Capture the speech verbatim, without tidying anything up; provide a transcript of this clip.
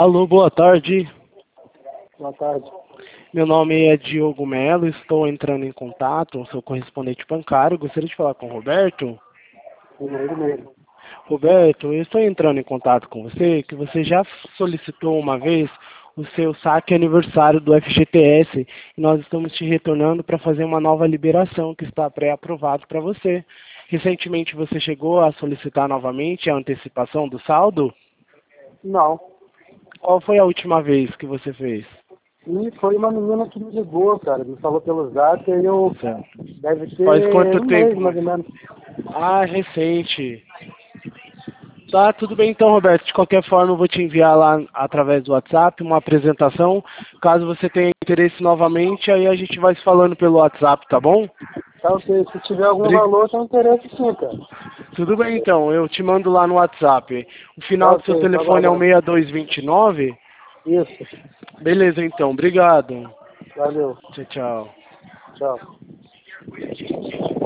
Alô, boa tarde. Boa tarde. Meu nome é Diogo Melo, estou entrando em contato, sou correspondente bancário. Gostaria de falar com o Roberto. Primeiro mesmo. Roberto, eu estou entrando em contato com você, que você já solicitou uma vez o seu saque aniversário do F G T S e nós estamos te retornando para fazer uma nova liberação que está pré-aprovado para você. Recentemente você chegou a solicitar novamente a antecipação do saldo? Não. Qual foi a última vez que você fez? E foi uma menina que me ligou, cara. Me falou pelo zap e eu... Certo. Deve ter Faz quanto um tempo? mês, mais ou menos. Ah, recente. Tá, tudo bem então, Roberto. De qualquer forma, eu vou te enviar lá através do WhatsApp uma apresentação. Caso você tenha interesse novamente, aí a gente vai se falando pelo WhatsApp, tá bom? Tá ok. Se tiver algum Bri- valor, tem interesse sim, cara. Tudo bem então, eu te mando lá no WhatsApp. O final Tá do seu ok, tô telefone é o aguardando. seis dois dois nove? Isso. Beleza então, obrigado. Valeu. Tchau, tchau. Tchau.